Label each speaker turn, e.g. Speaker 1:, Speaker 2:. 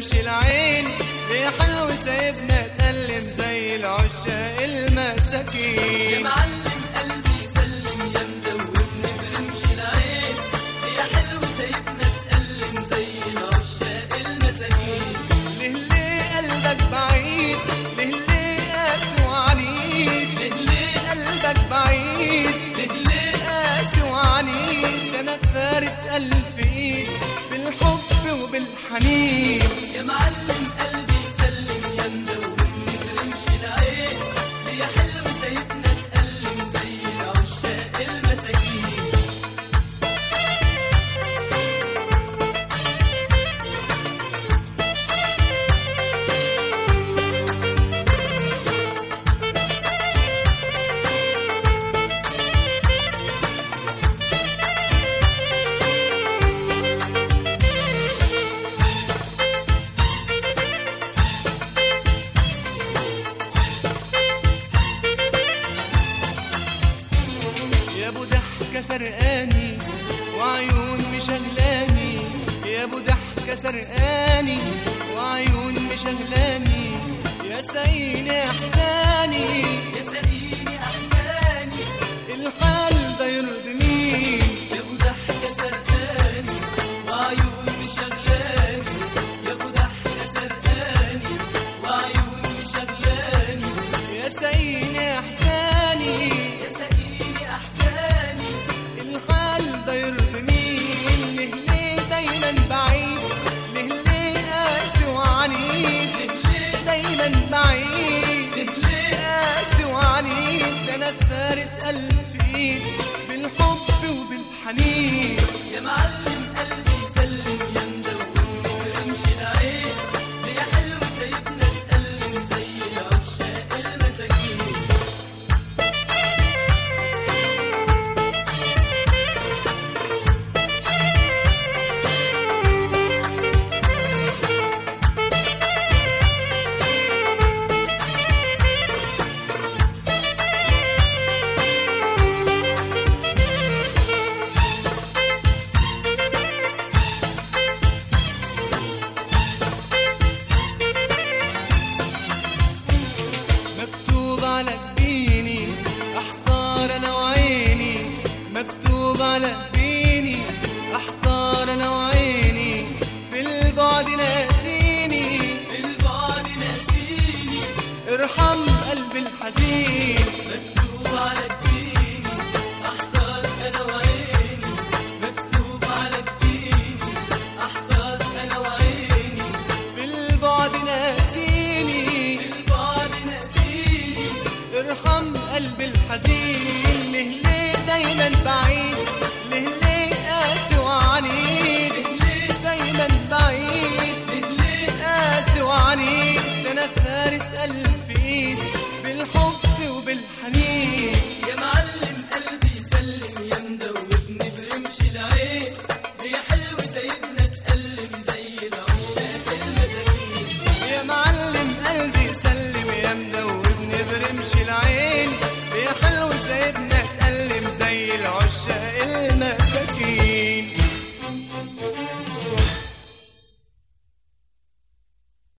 Speaker 1: بترمش العين، يا حلو سايبنا تألم زي العشاق المساكين.
Speaker 2: يا معلم قلبي سلم يا مدوبني برمش العين، يا حلو سايبنا تألم زي العشاق المساكين.
Speaker 1: ليه قلبك بعيد، ليه قاسي وعنيد، ليه قلبك بعيد، ليه قاسي وعنيد. ده انا فارد ألف ايد بالحب وبالحنين.
Speaker 2: يا معلم قلبي سلم يا مدوبني برمش العين، يا حلو سايبنا تألم زي العشاق المساكين.
Speaker 1: يا ابو ضحكة سرقاني وعيون مشغلاني، يا ابو ضحكة سرقاني وعيون مشغلاني. يا ساقيني احزاني،
Speaker 2: يا سقيني أحزاني،
Speaker 1: الحال ده يرضي مين؟
Speaker 2: يا أبو ضحكة سرقاني وعيون مشغلاني، يا أبو ضحكة سرقاني وعيون مشغلاني.
Speaker 1: يا ساقيني احزاني،
Speaker 2: يا سقيني أحزاني،
Speaker 1: الحال ده يرضي مين؟ ليه دايما بعيد، ليه قاسي وعنيد، دايما بعيد، قاسي وعنيد. ده انا فارد ألف ايد بالحب وبالحنين.
Speaker 2: يا معلم قلبي سلم يا مدوبني برمش العين، يا حلو سايبنا تألم زي العشاق المساكين.
Speaker 1: مكتوب على جبيني احضار انا وعيني، مكتوب على جبيني احضار انا وعيني. في البعد ناسيني،
Speaker 2: في البعد ناسيني،
Speaker 1: ارحم قلبي الحزين.
Speaker 2: مكتوب على جبيني أحضر أنا وعيني، مكتوب على جبيني أحضر أنا وعيني.
Speaker 1: في البعد ناسيني،
Speaker 2: في البعد ناسيني،
Speaker 1: ارحم قلبي الحزين. ليه دايما بعيد، ليه قاسي وعنيد، دايما بعيد، قاسي وعنيد. ده انا فارد قلبي